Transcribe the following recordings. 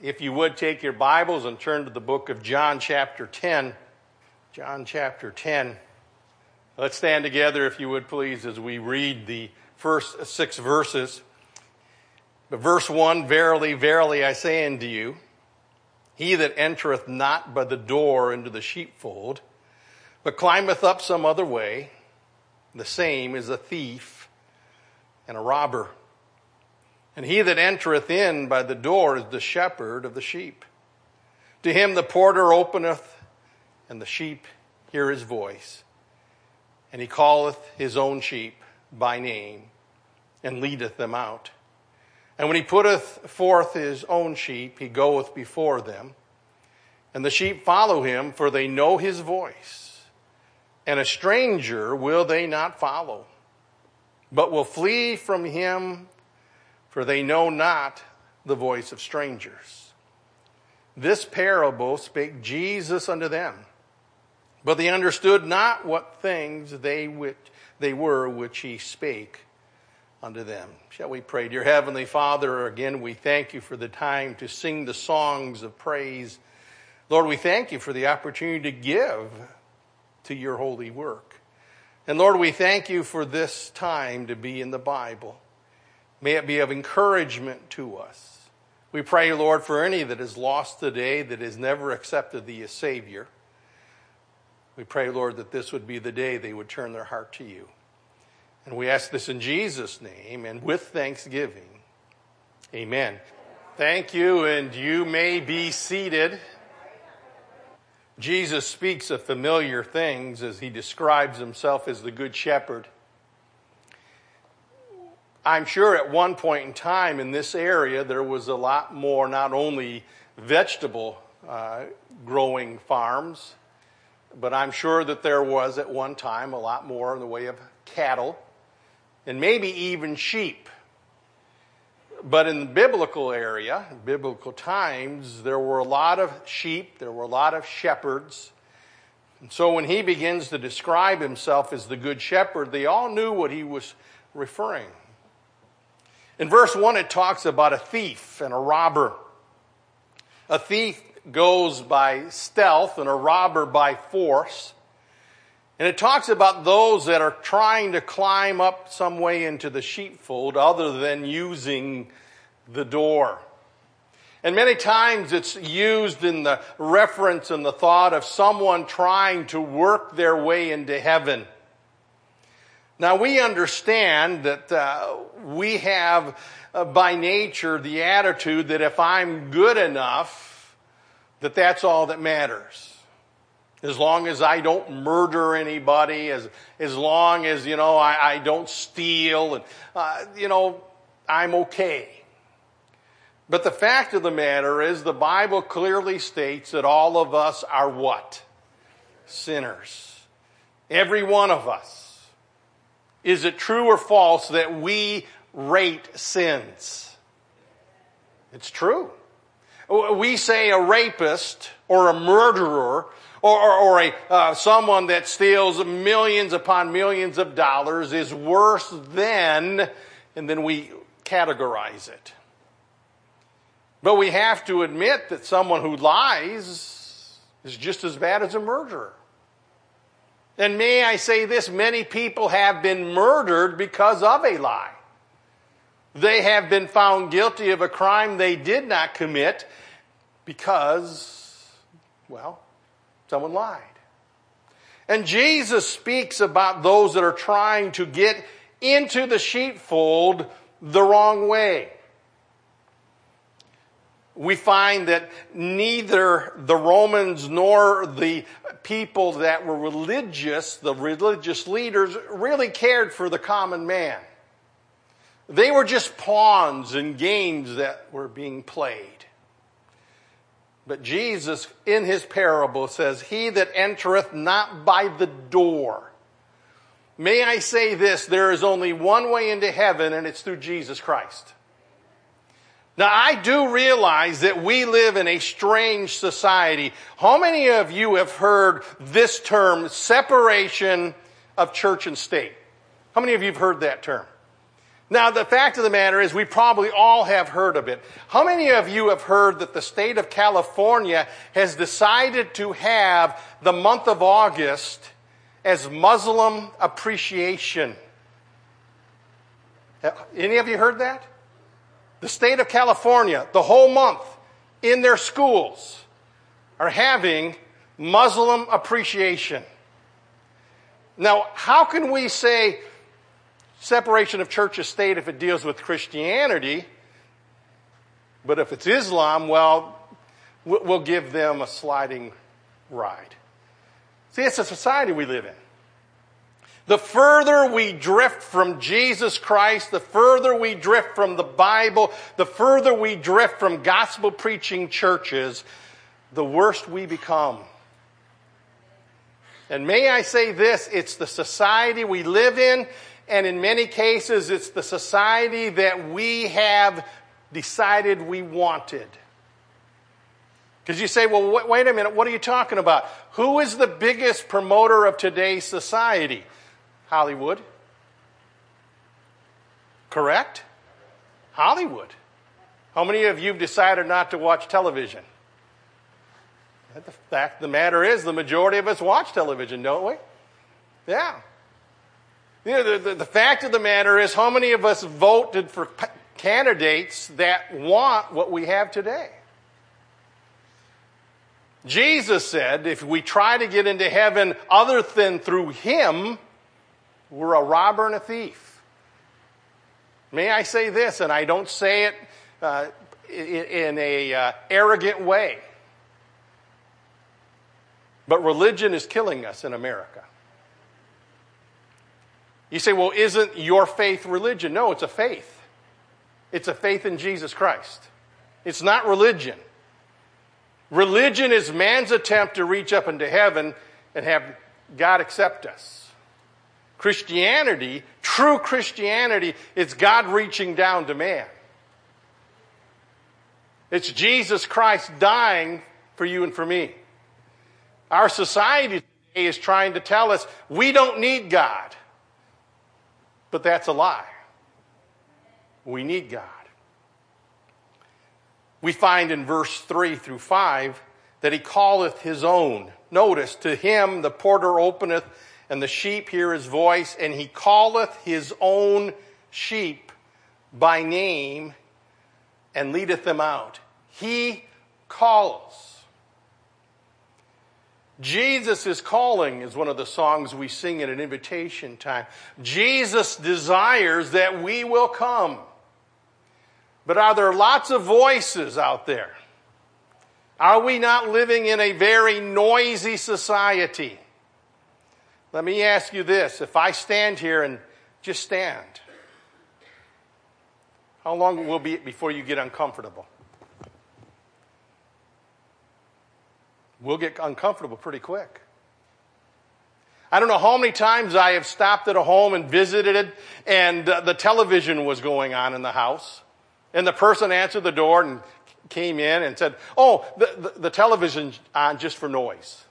If you would take your Bibles and turn to the book of John chapter 10. John chapter 10. Let's stand together, if you would please, as we read the first 6 verses. But verse 1, Verily, verily, I say unto you, he that entereth not by the door into the sheepfold, but climbeth up some other way, the same is a thief and a robber. And he that entereth in by the door is the shepherd of the sheep. To him the porter openeth, and the sheep hear his voice. And he calleth his own sheep by name, and leadeth them out. And when he putteth forth his own sheep, he goeth before them. And the sheep follow him, for they know his voice. And a stranger will they not follow, but will flee from him, for they know not the voice of strangers. This parable spake Jesus unto them, but they understood not what things they were which he spake unto them. Shall we pray? Dear Heavenly Father, again we thank you for the time to sing the songs of praise. Lord, we thank you for the opportunity to give to your holy work. And Lord, we thank you for this time to be in the Bible. May it be of encouragement to us. We pray, Lord, for any that is lost today, that has never accepted thee as Savior. We pray, Lord, that this would be the day they would turn their heart to you. And we ask this in Jesus' name and with thanksgiving. Amen. Thank you, and you may be seated. Jesus speaks of familiar things as he describes himself as the Good Shepherd. I'm sure at one point in time in this area there was a lot more, not only vegetable growing farms, but I'm sure that there was at one time a lot more in the way of cattle and maybe even sheep. But in the biblical area, biblical times, there were a lot of sheep, there were a lot of shepherds. And so when he begins to describe himself as the Good Shepherd, they all knew what he was referring. In verse 1, it talks about a thief and a robber. A thief goes by stealth and a robber by force. And it talks about those that are trying to climb up some way into the sheepfold other than using the door. And many times it's used in the reference and the thought of someone trying to work their way into heaven. Now we understand that we have by nature the attitude that if I'm good enough, that that's all that matters. As long as I don't murder anybody, as long as, I don't steal, and, I'm okay. But the fact of the matter is the Bible clearly states that all of us are what? Sinners. Every one of us. Is it true or false that we rate sins? It's true. We say a rapist or a murderer or someone that steals millions upon millions of dollars is worse than, and then we categorize it. But we have to admit that someone who lies is just as bad as a murderer. And may I say this, many people have been murdered because of a lie. They have been found guilty of a crime they did not commit because, someone lied. And Jesus speaks about those that are trying to get into the sheepfold the wrong way. We find that neither the Romans nor the people that were religious, the religious leaders, really cared for the common man. They were just pawns in games that were being played. But Jesus, in his parable, says, he that entereth not by the door. May I say this, there is only one way into heaven, and it's through Jesus Christ. Now, I do realize that we live in a strange society. How many of you have heard this term, separation of church and state? How many of you have heard that term? Now, the fact of the matter is we probably all have heard of it. How many of you have heard that the state of California has decided to have the month of August as Muslim appreciation? Any of you heard that? The state of California, the whole month in their schools are having Muslim appreciation. Now, how can we say separation of church and state if it deals with Christianity, but if it's Islam, well, we'll give them a sliding ride. See, it's a society we live in. The further we drift from Jesus Christ, the further we drift from the Bible, the further we drift from gospel-preaching churches, the worse we become. And may I say this, it's the society we live in, and in many cases, it's the society that we have decided we wanted. Because you say, well, wait a minute, what are you talking about? Who is the biggest promoter of today's society? Hollywood. Correct? Hollywood. How many of you have decided not to watch television? The fact of the matter is, the majority of us watch television, don't we? Yeah. You know, the fact of the matter is, how many of us voted for candidates that want what we have today? Jesus said, if we try to get into heaven other than through Him, we're a robber and a thief. May I say this, and I don't say it in a arrogant way, but religion is killing us in America. You say, well, isn't your faith religion? No, it's a faith. It's a faith in Jesus Christ. It's not religion. Religion is man's attempt to reach up into heaven and have God accept us. Christianity, true Christianity, is God reaching down to man. It's Jesus Christ dying for you and for me. Our society today is trying to tell us we don't need God. But that's a lie. We need God. We find in verse 3 through 5 that He calleth His own. Notice, to Him the porter openeth, and the sheep hear His voice, and He calleth His own sheep by name, and leadeth them out. He calls. Jesus is calling is one of the songs we sing at an invitation time. Jesus desires that we will come. But are there lots of voices out there? Are we not living in a very noisy society? Let me ask you this. If I stand here and just stand, how long will it be before you get uncomfortable? We'll get uncomfortable pretty quick. I don't know how many times I have stopped at a home and visited it, and the television was going on in the house. And the person answered the door and came in and said, oh, the television's on just for noise.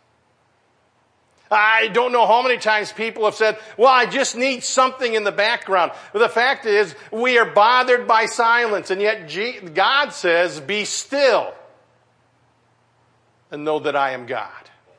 I don't know how many times people have said, well, I just need something in the background. But the fact is, we are bothered by silence, and yet God says, be still and know that I am God.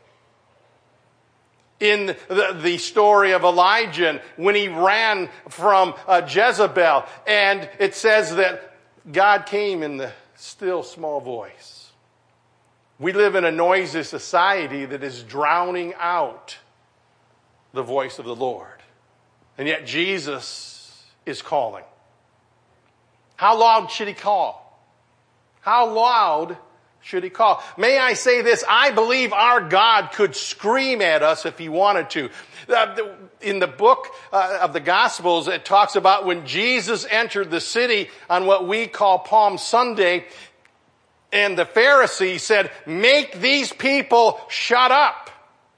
In the story of Elijah, when he ran from Jezebel, and it says that God came in the still small voice. We live in a noisy society that is drowning out the voice of the Lord. And yet Jesus is calling. How loud should He call? How loud should He call? May I say this? I believe our God could scream at us if He wanted to. In the book of the Gospels, it talks about when Jesus entered the city on what we call Palm Sunday, and the Pharisees said, make these people shut up.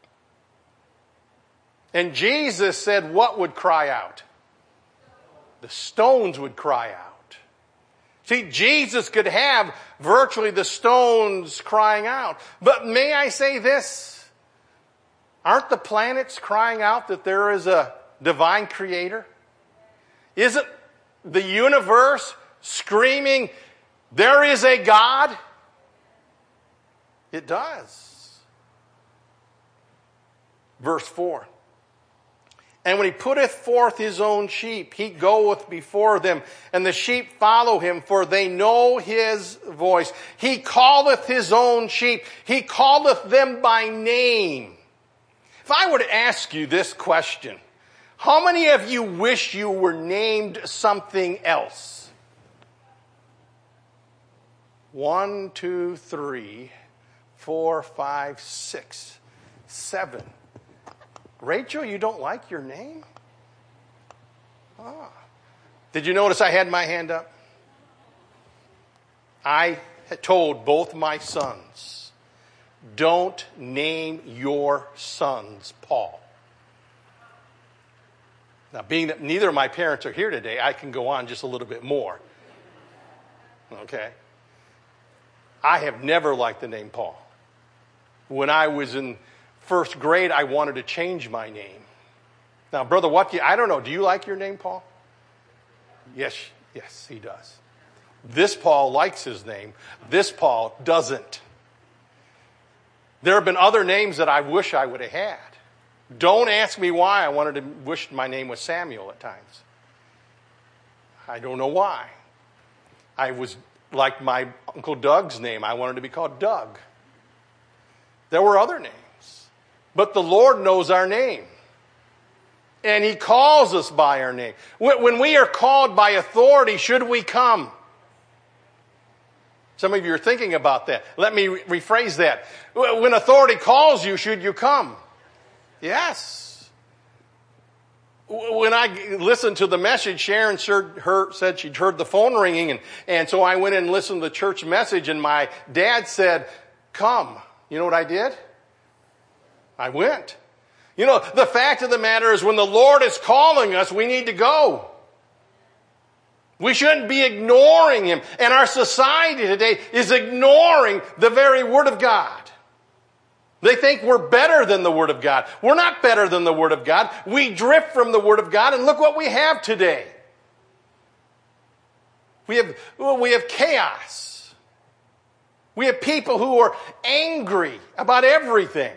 And Jesus said, what would cry out? The stones would cry out. See, Jesus could have virtually the stones crying out. But may I say this? Aren't the planets crying out that there is a divine creator? Isn't the universe screaming, there is a God? It does. Verse 4. And when he putteth forth his own sheep, he goeth before them, and the sheep follow him, for they know his voice. He calleth his own sheep. He calleth them by name. If I were to ask you this question, how many of you wish you were named something else? 1, 2, 3, 4, 5, 6, 7. Rachel, you don't like your name? Ah. Did you notice I had my hand up? I had told both my sons, don't name your sons Paul. Now, being that neither of my parents are here today, I can go on just a little bit more. Okay? I have never liked the name Paul. When I was in first grade, I wanted to change my name. Now, Brother Watke, I don't know. Do you like your name, Paul? Yes, he does. This Paul likes his name. This Paul doesn't. There have been other names that I wish I would have had. Don't ask me why I wanted to wish my name was Samuel at times. I don't know why. I was like my Uncle Doug's name. I wanted to be called Doug. There were other names. But the Lord knows our name. And He calls us by our name. When we are called by authority, should we come? Some of you are thinking about that. Let me rephrase that. When authority calls you, should you come? Yes. When I listened to the message, Sharon said she'd heard the phone ringing. And so I went and listened to the church message. And my dad said, come. You know what I did? I went. You know, the fact of the matter is when the Lord is calling us, we need to go. We shouldn't be ignoring Him. And our society today is ignoring the very Word of God. They think we're better than the Word of God. We're not better than the Word of God. We drift from the Word of God, and look what we have today. We have chaos. We have people who are angry about everything.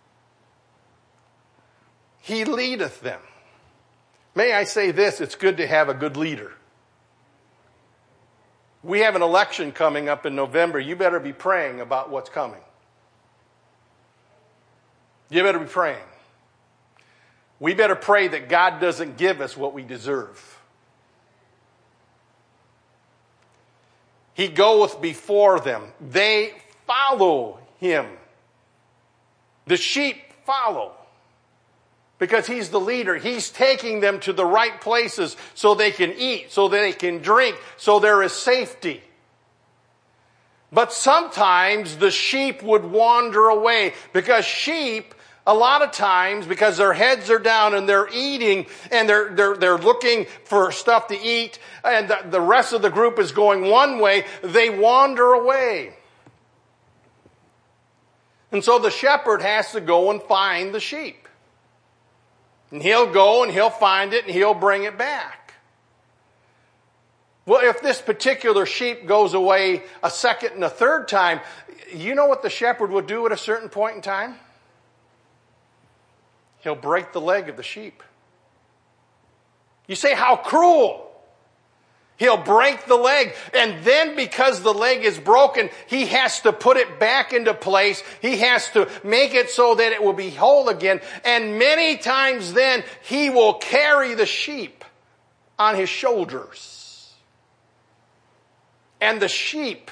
He leadeth them. May I say this, it's good to have a good leader. We have an election coming up in November. You better be praying about what's coming. You better be praying. We better pray that God doesn't give us what we deserve. He goeth before them. They follow Him. The sheep follow. Because He's the leader. He's taking them to the right places so they can eat, so they can drink, so there is safety. But sometimes the sheep would wander away because sheep, a lot of times, because their heads are down and they're eating and they're looking for stuff to eat and the rest of the group is going one way, they wander away. And so the shepherd has to go and find the sheep. And he'll go and he'll find it and he'll bring it back. Well, if this particular sheep goes away a second and a third time, you know what the shepherd will do at a certain point in time? He'll break the leg of the sheep. You say, how cruel! He'll break the leg, and then because the leg is broken, he has to put it back into place. He has to make it so that it will be whole again. And many times then, he will carry the sheep on his shoulders. And the sheep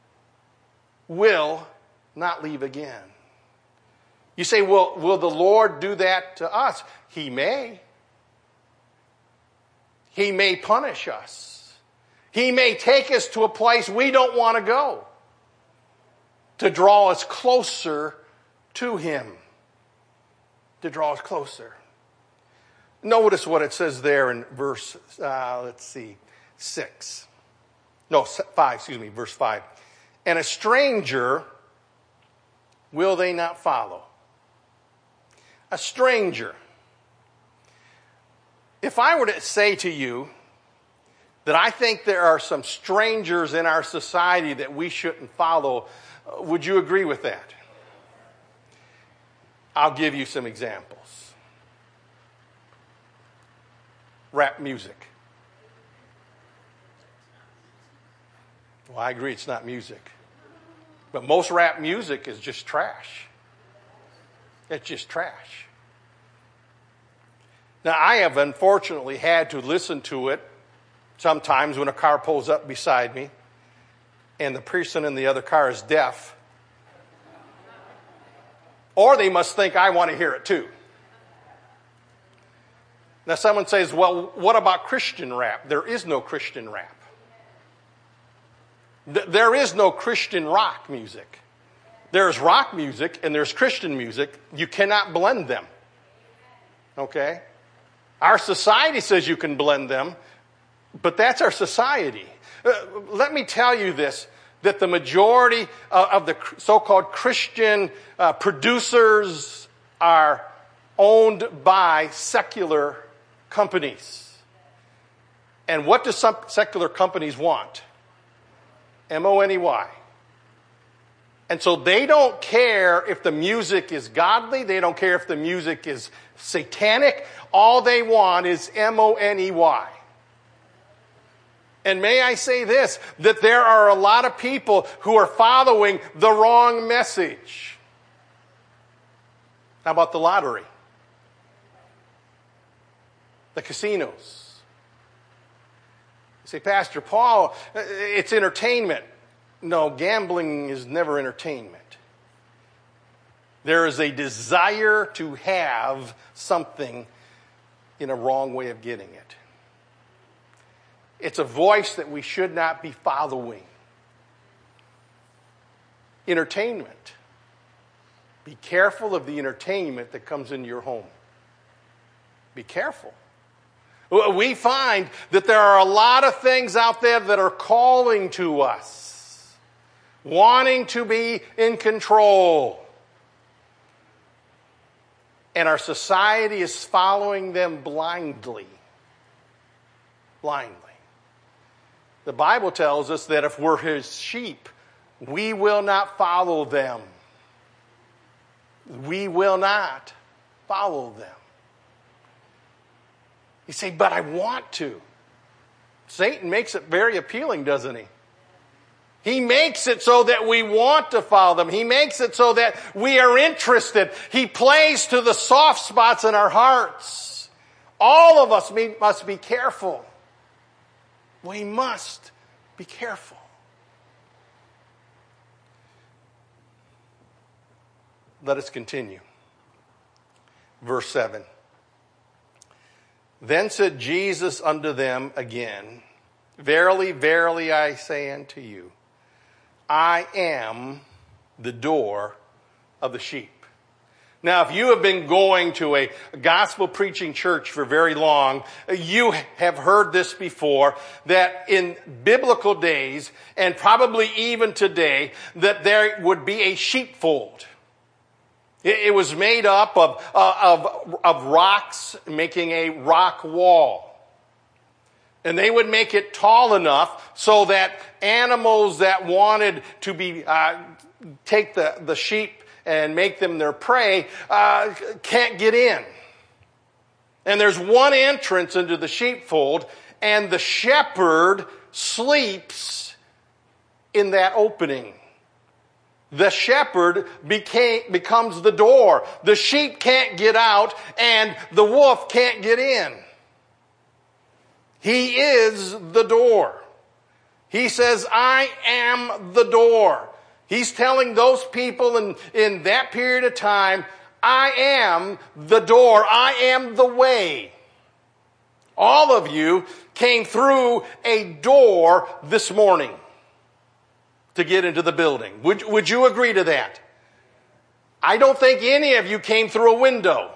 will not leave again. You say, well, will the Lord do that to us? He may. He may punish us. He may take us to a place we don't want to go to draw us closer to Him. To draw us closer. Notice what it says there in verse, 6. No, 5, verse 5. And a stranger will they not follow. A stranger. If I were to say to you, that I think there are some strangers in our society that we shouldn't follow. Would you agree with that? I'll give you some examples. Rap music. Well, I agree it's not music. But most rap music is just trash. It's just trash. Now, I have unfortunately had to listen to it sometimes when a car pulls up beside me and the person in the other car is deaf. Or they must think I want to hear it too. Now, someone says, well, what about Christian rap? There is no Christian rap. There is no Christian rock music. There's rock music and there's Christian music. You cannot blend them. Okay? Our society says you can blend them, but that's our society. Let me tell you this, that the majority of the so-called Christian producers are owned by secular companies. And what do some secular companies want? M-O-N-E-Y. And so they don't care if the music is godly. They don't care if the music is satanic. All they want is M-O-N-E-Y. And may I say this, that there are a lot of people who are following the wrong message. How about the lottery? The casinos. You say, Pastor Paul, it's entertainment. No, gambling is never entertainment. There is a desire to have something in a wrong way of getting it. It's a voice that we should not be following. Entertainment. Be careful of the entertainment that comes into your home. Be careful. We find that there are a lot of things out there that are calling to us, wanting to be in control. And our society is following them blindly. Blindly. The Bible tells us that if we're His sheep, we will not follow them. We will not follow them. You say, but I want to. Satan makes it very appealing, doesn't he? He makes it so that we want to follow them. He makes it so that we are interested. He plays to the soft spots in our hearts. All of us must be careful. We must be careful. Let us continue. Verse 7. Then said Jesus unto them again, Verily, verily, I say unto you, I am the door of the sheep. Now, if you have been going to a gospel preaching church for very long, you have heard this before, that in biblical days, and probably even today, that there would be a sheepfold. It was made up of rocks, making a rock wall. And they would make it tall enough so that animals that wanted to be take the sheep and make them their prey can't get in. And there's one entrance into the sheepfold, and the shepherd sleeps in that opening. The shepherd becomes the door. The sheep can't get out, and the wolf can't get in. He is the door. He says, I am the door. He's telling those people in that period of time, I am the door. I am the way. All of you came through a door this morning to get into the building. Would you agree to that? I don't think any of you came through a window.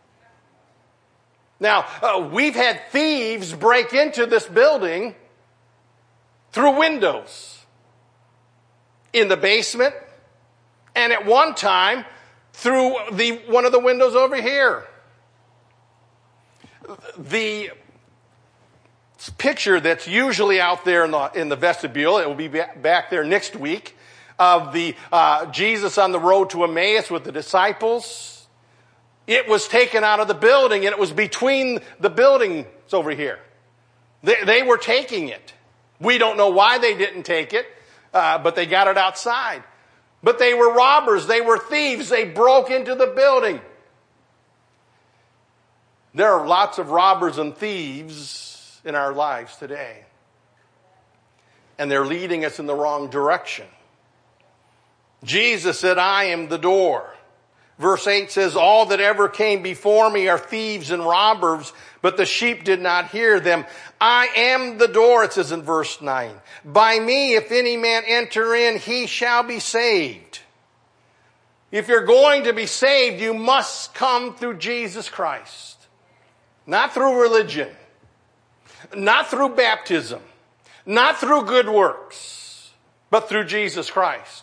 Now, we've had thieves break into this building through windows. In the basement, and at one time, through one of the windows over here. The picture that's usually out there in the vestibule. It will be back there next week, of the Jesus on the road to Emmaus with the disciples. It was taken out of the building, and it was between the buildings over here. They were taking it. We don't know why they didn't take it, but they got it outside. But they were robbers. They were thieves. They broke into the building. There are lots of robbers and thieves in our lives today. And they're leading us in the wrong direction. Jesus said, I am the door. Verse 8 says, all that ever came before me are thieves and robbers, but the sheep did not hear them. I am the door, it says in verse 9. By me, if any man enter in, he shall be saved. If you're going to be saved, you must come through Jesus Christ. Not through religion. Not through baptism. Not through good works. But through Jesus Christ.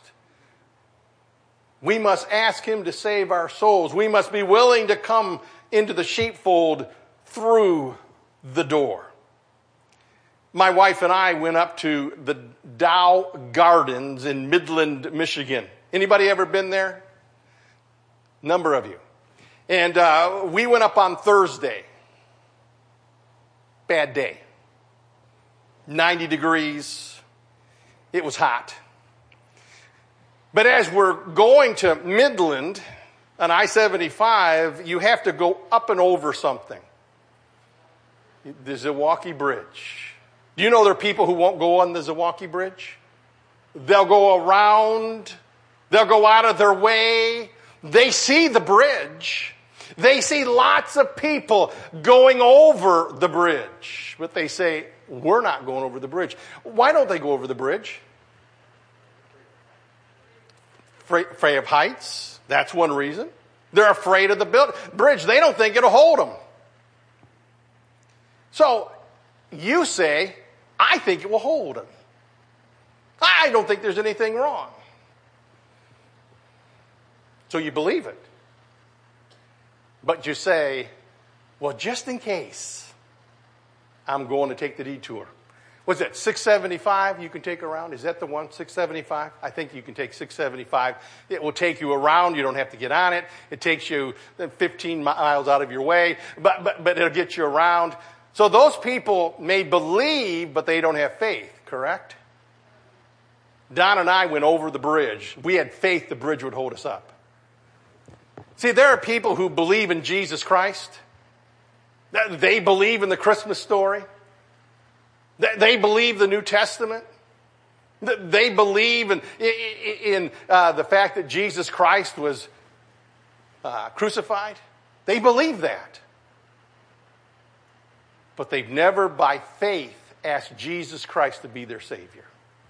We must ask him to save our souls. We must be willing to come into the sheepfold through the door. My wife and I went up to the Dow Gardens in Midland, Michigan. Anybody ever been there? Number of you. And we went up on Thursday. Bad day. 90 degrees. It was hot. But as we're going to Midland on I-75, you have to go up and over something. The Zilwaukee Bridge. Do you know there are people who won't go on the Zilwaukee Bridge? They'll go around. They'll go out of their way. They see the bridge. They see lots of people going over the bridge. But they say, we're not going over the bridge. Why don't they go over the bridge? Afraid of heights. That's one reason. They're afraid of the bridge. They don't think it'll hold them. So you say, I think it will hold them. I don't think there's anything wrong. So you believe it. But you say, well, just in case, I'm going to take the detour. What's that, 675 you can take around? Is that the one, 675? I think you can take 675. It will take you around. You don't have to get on it. It takes you 15 miles out of your way, but it'll get you around. So those people may believe, but they don't have faith, correct? Don and I went over the bridge. We had faith the bridge would hold us up. See, there are people who believe in Jesus Christ. They believe in the Christmas story. They believe the New Testament. They believe in the fact that Jesus Christ was crucified. They believe that. But they've never, by faith, asked Jesus Christ to be their Savior.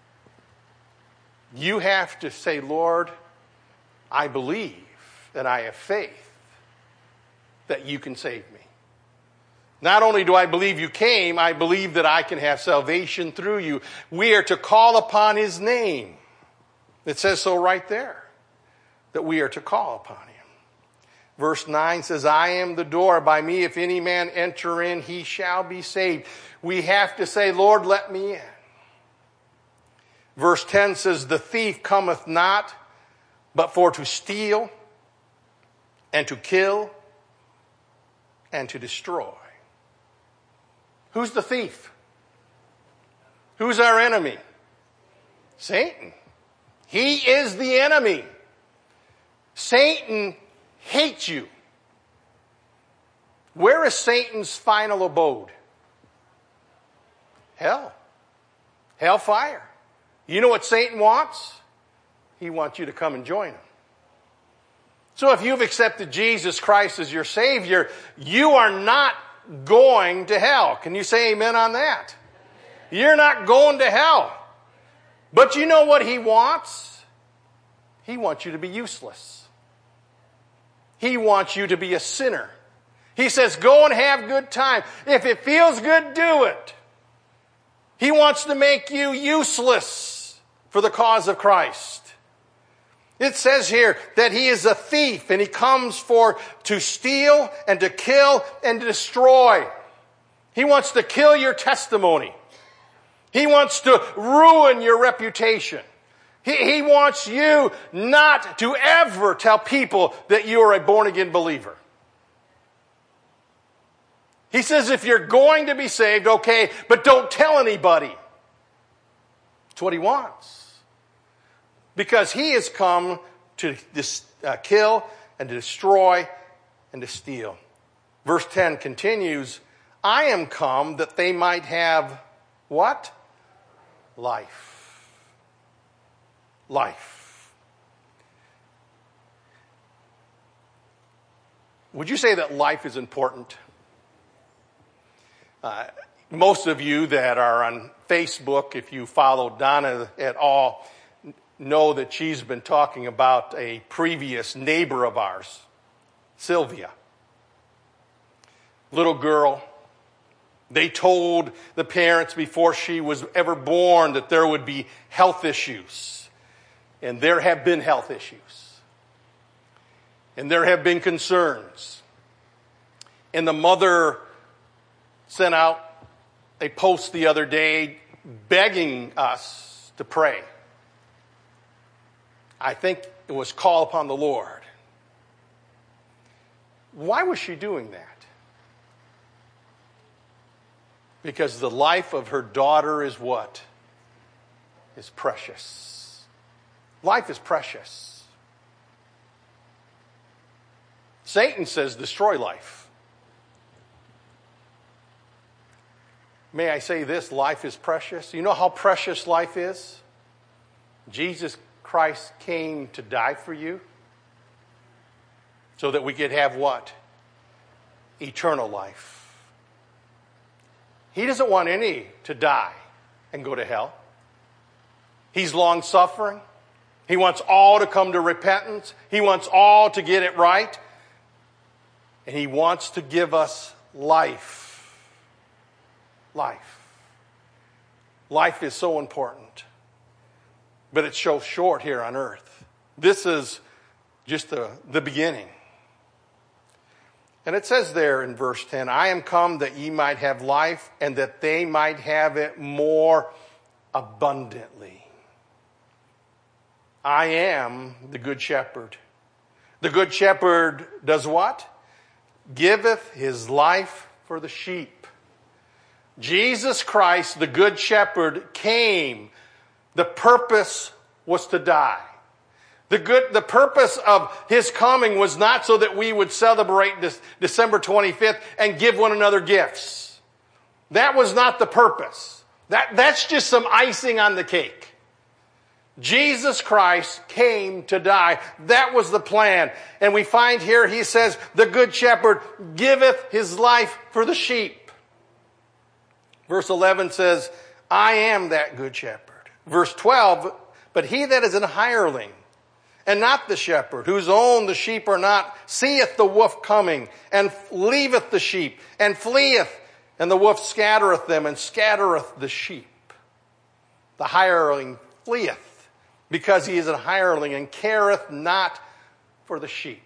You have to say, Lord, I believe and I have faith that you can save me. Not only do I believe you came, I believe that I can have salvation through you. We are to call upon his name. It says so right there, that we are to call upon him. Verse 9 says, I am the door. By me, if any man enter in, he shall be saved. We have to say, Lord, let me in. Verse 10 says, the thief cometh not, but for to steal, and to kill, and to destroy. Who's the thief? Who's our enemy? Satan. He is the enemy. Satan hates you. Where is Satan's final abode? Hell. Hellfire. You know what Satan wants? He wants you to come and join him. So if you've accepted Jesus Christ as your Savior, you are not going to hell. Can you say amen on that? You're not going to hell. But you know what he wants? He wants you to be useless. He wants you to be a sinner. He says, go and have good time. If it feels good, do it. He wants to make you useless for the cause of Christ. It says here that he is a thief and he comes to steal and to kill and to destroy. He wants to kill your testimony. He wants to ruin your reputation. He wants you not to ever tell people that you are a born-again believer. He says if you're going to be saved, okay, but don't tell anybody. That's what he wants. Because he has come to kill and to destroy and to steal. Verse 10 continues, I am come that they might have what? Life. Life. Would you say that life is important? Most of you that are on Facebook, if you follow Donna at all, know that she's been talking about a previous neighbor of ours, Sylvia. Little girl. They told the parents before she was ever born that there would be health issues. And there have been health issues. And there have been concerns. And the mother sent out a post the other day begging us to pray. I think it was call upon the Lord. Why was she doing that? Because the life of her daughter is what? Is precious. Life is precious. Satan says destroy life. May I say this, life is precious. You know how precious life is? Jesus Christ came to die for you so that we could have what? Eternal life. He doesn't want any to die and go to hell. He's long-suffering. He wants all to come to repentance. He wants all to get it right. And he wants to give us life. Life. Life is so important. But it's so short here on earth. This is just the beginning. And it says there in verse 10, I am come that ye might have life and that they might have it more abundantly. I am the good shepherd. The good shepherd does what? Giveth his life for the sheep. Jesus Christ, the good shepherd, came. The purpose was to die. The purpose of his coming was not so that we would celebrate this December 25th and give one another gifts. That was not the purpose. That's just some icing on the cake. Jesus Christ came to die. That was the plan. And we find here, he says, the good shepherd giveth his life for the sheep. Verse 11 says, I am that good shepherd. Verse 12, but he that is an hireling, and not the shepherd, whose own the sheep are not, seeth the wolf coming, and leaveth the sheep, and fleeth, and the wolf scattereth them, and scattereth the sheep. The hireling fleeth, because he is an hireling, and careth not for the sheep.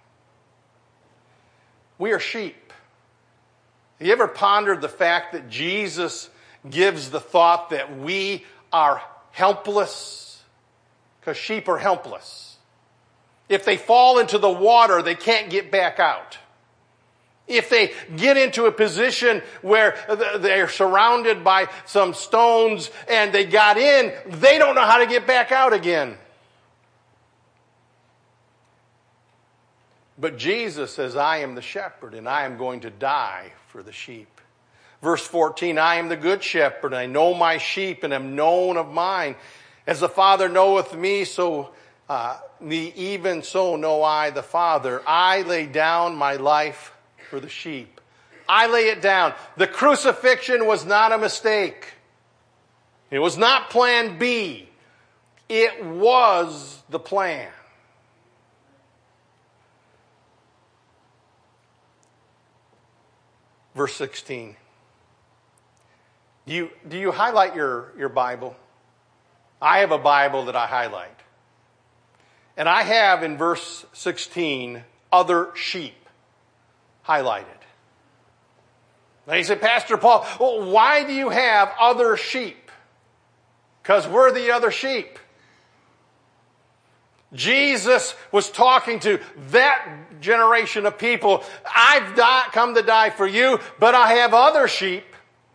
We are sheep. Have you ever pondered the fact that Jesus gives the thought that we are helpless? Because sheep are helpless. If they fall into the water, they can't get back out. If they get into a position where they're surrounded by some stones and they got in, they don't know how to get back out again. But Jesus says, I am the shepherd and I am going to die for the sheep. Verse 14, I am the good shepherd, and I know my sheep and am known of mine. As the Father knoweth me, even so know I the Father. I lay down my life for the sheep. I lay it down. The crucifixion was not a mistake. It was not plan B. It was the plan. Verse 16. Do you highlight your Bible? I have a Bible that I highlight. And I have in verse 16, other sheep highlighted. Now you say, Pastor Paul, well, why do you have other sheep? Because we're the other sheep. Jesus was talking to that generation of people. I've come to die for you, but I have other sheep.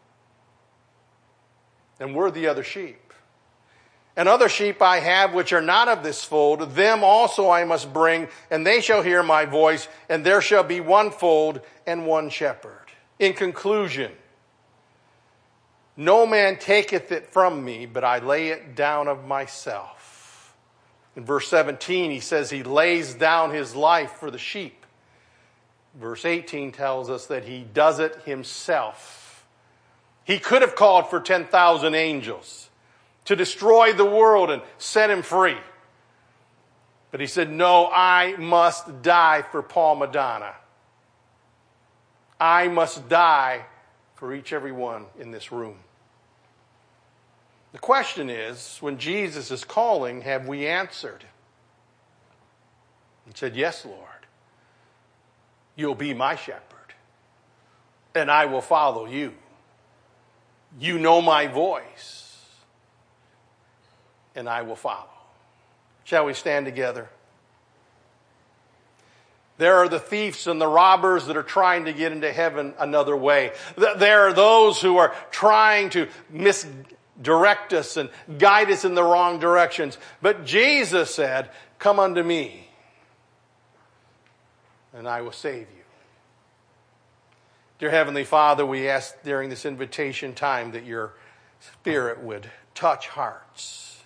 And we're the other sheep. And other sheep I have which are not of this fold, them also I must bring, and they shall hear my voice, and there shall be one fold and one shepherd. In conclusion, no man taketh it from me, but I lay it down of myself. In verse 17, he says he lays down his life for the sheep. Verse 18 tells us that he does it himself. He could have called for 10,000 angels to destroy the world and set him free. But he said, no, I must die for Paul Madonna. I must die for every one in this room. The question is, when Jesus is calling, have we answered? And said, yes, Lord. You'll be my shepherd, and I will follow you. You know my voice, and I will follow. Shall we stand together? There are the thieves and the robbers that are trying to get into heaven another way. There are those who are trying to misdirect us and guide us in the wrong directions. But Jesus said, come unto me, and I will save you. Dear Heavenly Father, we ask during this invitation time that your Spirit would touch hearts.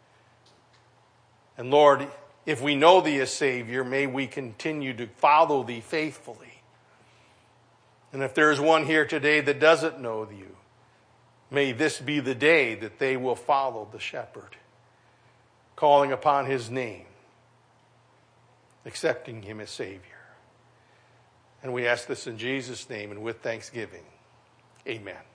And Lord, if we know thee as Savior, may we continue to follow thee faithfully. And if there is one here today that doesn't know you, may this be the day that they will follow the shepherd, calling upon his name, accepting him as Savior. And we ask this in Jesus' name and with thanksgiving. Amen.